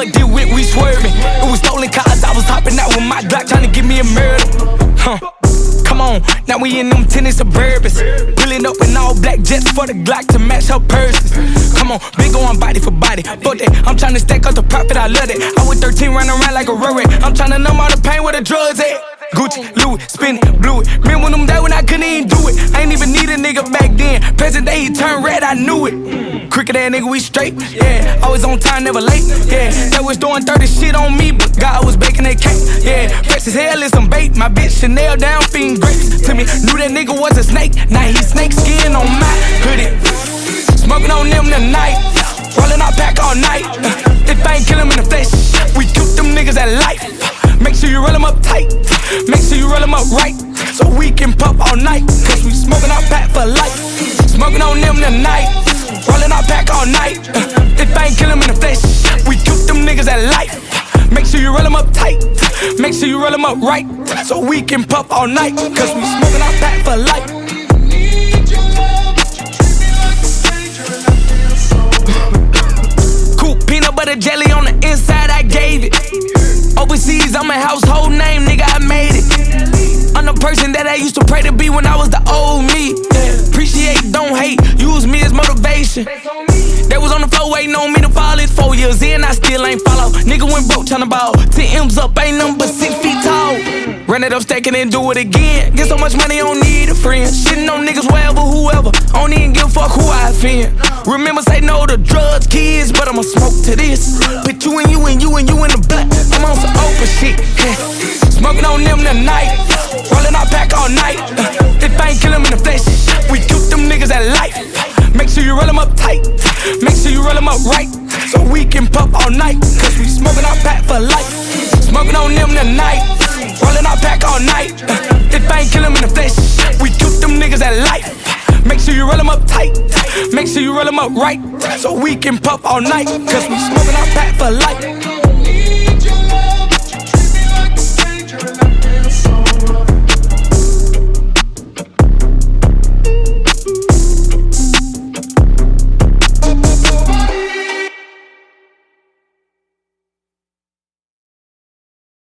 but this whip we swerving. It was stolen cars, I was hopping out with my Glock trying to give me a murder. Come on, now we in them tennis Suburbans. Pulling up in all black jets for the Glock to match her purses. Come on, big on body for body. Fuck that, I'm tryna stack up the profit, I love it. I was 13 running around like a Rory. I'm tryna numb all the pain where the drugs at. Gucci, Louis, spin it, blew it. Remember them days when I couldn't even do it. I ain't even need a nigga back then. Present day, he turned red, I knew it. Crooked ass nigga, we straight, yeah. Always on time, never late, yeah. They was doing 30 shit on me, but God was baking that cake, yeah. Fresh as hell is some bait. My bitch Chanel down, feeding grapes to me. Knew that nigga was a snake. Now he snake skin on my hoodie. Smoking on them tonight. Rolling our pack all night. If I ain't kill him in the flesh, we cook them niggas at life. Make sure you roll them up tight. Make sure you roll them up right. So we can puff all night. Cause we smoking our pack for life. Smoking on them tonight. Rolling our pack all night. If I ain't kill him in the flesh, we cook them niggas at life. Make sure you roll them up tight. Make sure you roll them up right. So we can puff all night. Cause we smoking our pack for life. Cool peanut butter jelly on the inside, I gave it. Overseas, I'm a household name, nigga, I made it. I'm the person that I used to pray to be when I was the old me. Appreciate, don't hate, use me as motivation. They was on the floor waiting on me to fall. It's 4 years in, I still ain't follow. Nigga went broke tryna ball. 10 M's up, ain't nothing but 6 feet tall. Run it up, stack it and do it again. Get so much money, don't need a friend. Shitting on niggas wherever, whoever. I don't even give a fuck who I offend. Remember, say no to drugs, kids, but I'ma smoke to this. Put you and you and you and you in the black. I'm on some open shit. Smoking on them tonight. Rolling our pack all night. If I ain't kill him in the flesh, we cook them niggas at life. Make sure you roll them up tight. Make sure you roll them up right. So we can puff all night. Cause we smoking our pack for life. Smoking on them tonight. Rolling our pack all night. If I ain't kill him in the flesh, we cook them niggas at life. Make sure you roll them up tight. Make sure you roll them up right. So we can puff all night. Cause we smoking our pack for life.